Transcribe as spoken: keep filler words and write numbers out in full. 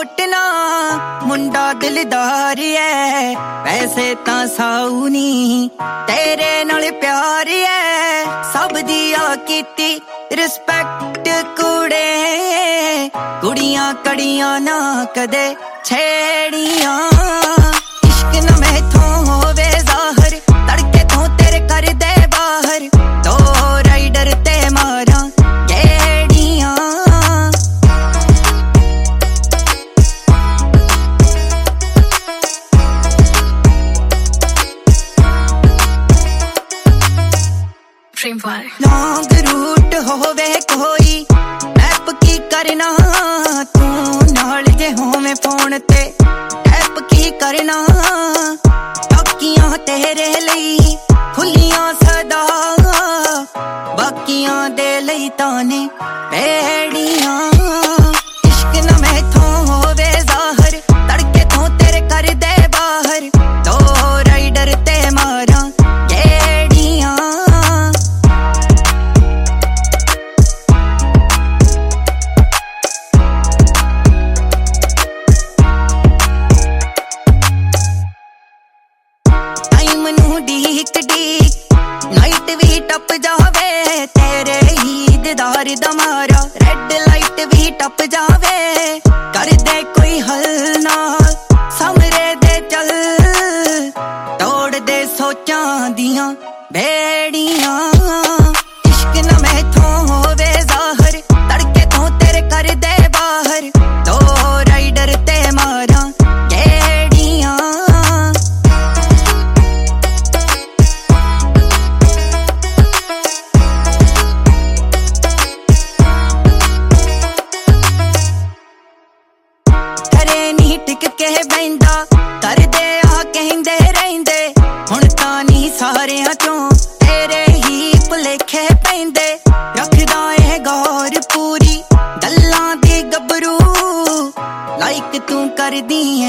कोटना मुंडा दिलदार है, वैसे तां साऊ नी तेरे नाल प्यार है। सब दिया कीती रिस्पेक्ट कुड़े, कुड़ियां कड़ियां ना कदे छेड़ियां। इश्क न मैथों होवे ज़ाहिर, तड़के तो तेरे कर दे बाहर, दो राइडर ते मारा गेड़ियां। लॉन्ग रूट होवे कोई टैप की करना, तू नाल जे होवे फोन ते टैप की करना। बाकियां तेरे लई खुलियां सदा, बाकियां दे लई ताने पेड़ियां। इश्क न मैथों होवे ज़ाहिर, तड़के तो तेरे कर दे बाहर, दो राइडर ते मारा गेड़ियां। डीक डीक नाइट भी टप जावे, तेरे ही दीदार दा मारा रेड लाइट भी टप जावे। कर दे कोई हल ना समरे दे चल, तोड़ दे सोचां दियां बेड़ियां। इश्क न मैथों होवे ज़ाहिर, तड़के तो तेरे कर दे बाहर, दो राइडर ते मारा गेड़ियां। टिक के बैंदा कर दे आ कहंदे रहिंदे, हुण तां नी सारियां चों तेरे ही भुलेखे पैंदे। रखदा ए गौर पूरी गल्लां दी गबरू, लाइक तू करदी